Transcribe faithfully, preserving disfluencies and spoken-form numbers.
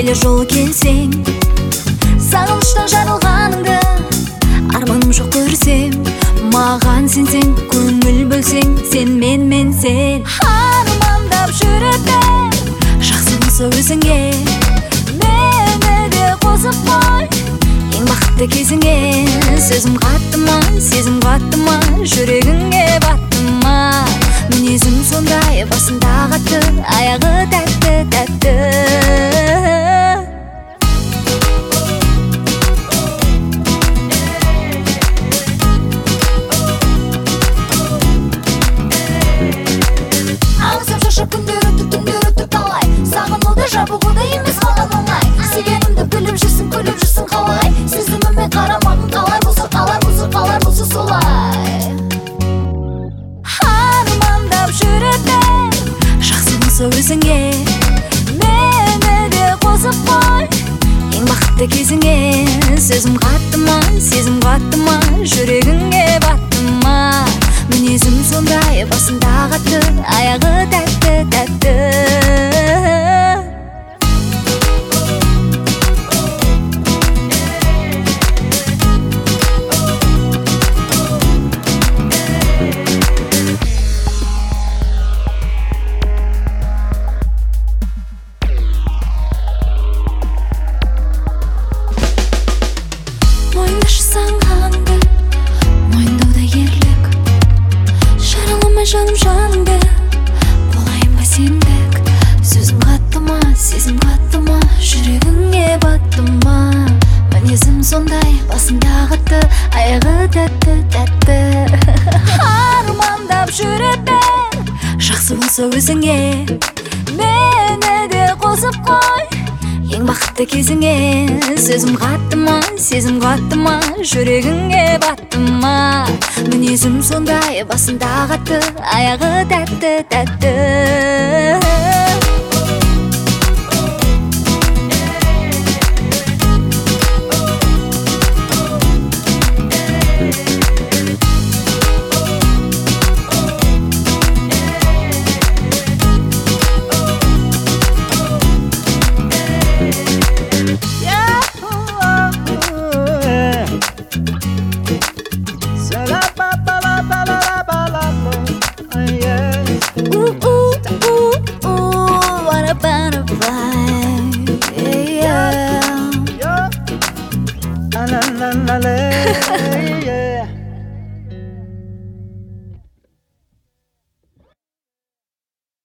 келер жолы келсең, сағыныштан жарылғаныңды арманым жоқ көрсем, маған сенсең, көңіл бөлсең, сен мен мен сен армандап жүретем. Жақсы болса өзіңе мені де қосып қой, ең бақытты кезіңе. Сөзім қатты ма, сезім қатты ма, жүрегіңе батты ма? Мінезім сондай, басында қатты, аяғы тәтті тәтті. Аңсап шаршап күндер өтіп, түндер өтіп талай, сағынуды жабығуды емес маған оңай. Сүйгенімді біліп жүрсің, күліп жүрсің қалай, сезіміме қарамағың қалай болса, қалай болса, қалай болса солай. Армандап жүретем. Жақсы болса өзіңе мені де қосып қой, ең бақытты кезіңе. Сөзім қатты ма, сезім қатты ма, жүрегіңе батты ма? Мінезім сондай, басында қатты, аяғы тәтті тәтті. Мойындашы сағынғаныңды, мойындауда ерлік, жараламай жаным жаныңды, болайын ба сендік. Сөзім қатты ма, сезім қатты ма, жүрегіңе батты ма? Мінезім сондай, басында қатты, аяғы тәтті тәтті. Армандап жүретем. Жақсы болса өзіңе мені де қосып қой, ең бақытты кезіңе. Сөзім қатты ма, сезім қатты ма, жүрегіңе батты ма? Мінезім сондай, басында қатты, аяғы тәтті тәтті. Yeah.